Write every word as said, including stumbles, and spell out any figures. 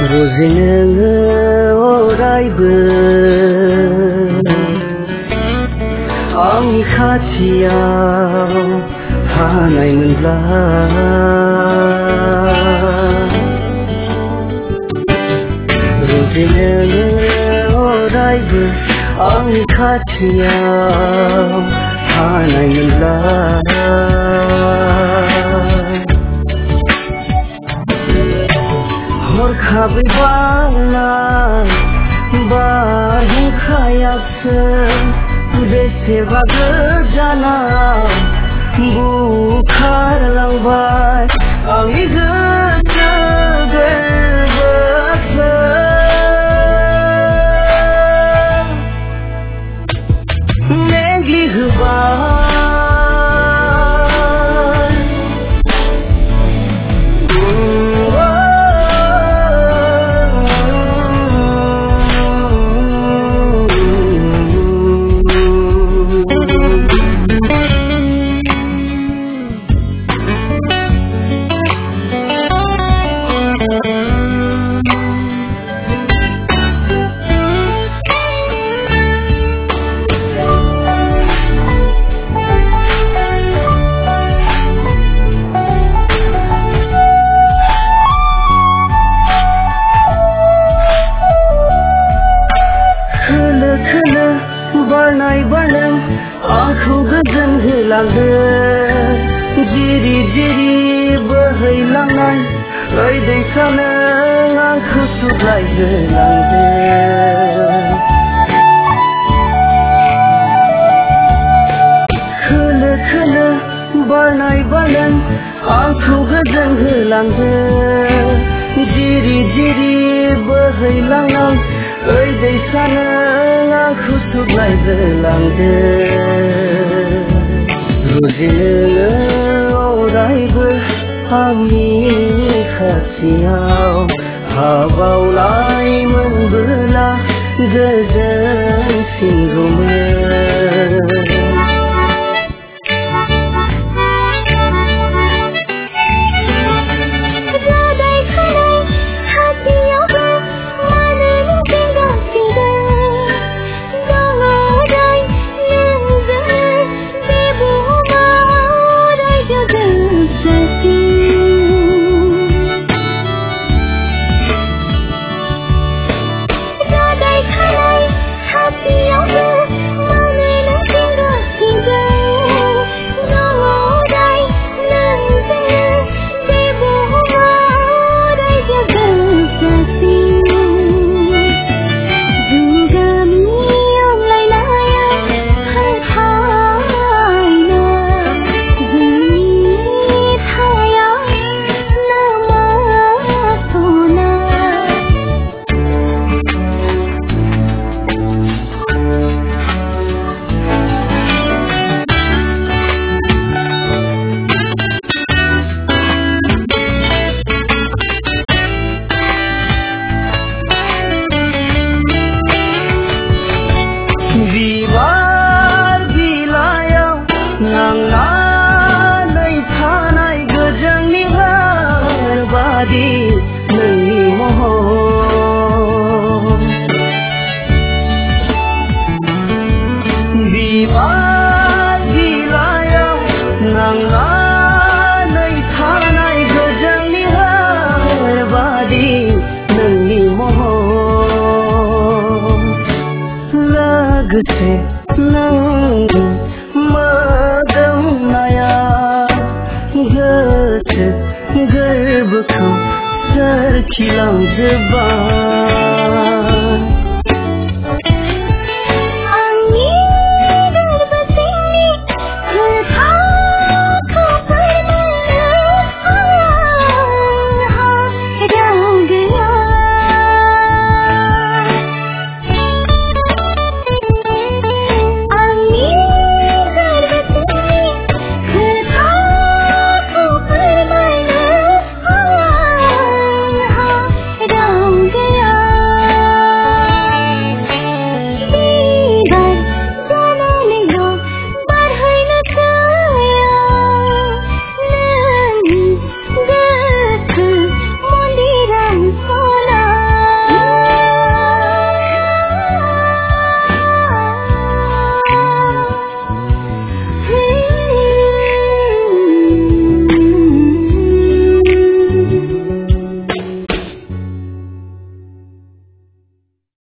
रुजि नोङो अरायबो आंनि खाथियाव थानायमोनब्ला रुजि नोङो अरायबो आंनि खाथियाव थानायमोनब्ला हरखाबै बारनाय बारहुंखायासो बेसेबा गोजानाव बुखारलांबाय आंनि गोसो गोरबोखौ नेग्लिहोबाय बारनाय बारदों आंखौ गोजोन होलांदों जिरि जिरि बोहैलांनाय ओइ दैसानो आंखौ सुग्लायहोलांदों खोलो खोलो बारनाय बारदों आंखौ गोजोन होलांदों जिरि जिरि बोहैलांनाय ओइ दैसानो आंखौ सुग्लायहोलांदों रुजि नोङो अरायबो आंनि खाथियाव हाबावलायमोनबोला गोजोनसिनगौमोन बिबार बिलाइयाव नांनानै थानाय गोजोंनि हार बादि नोंनि महर बिबार बिलाइयाव नांनानै थानाय गोजोंनि हार बादि नोंनि महर लोगोसे नोंनि मोदोमनाया गोसो गोरबोखौ सोरखिलांजोब्बाय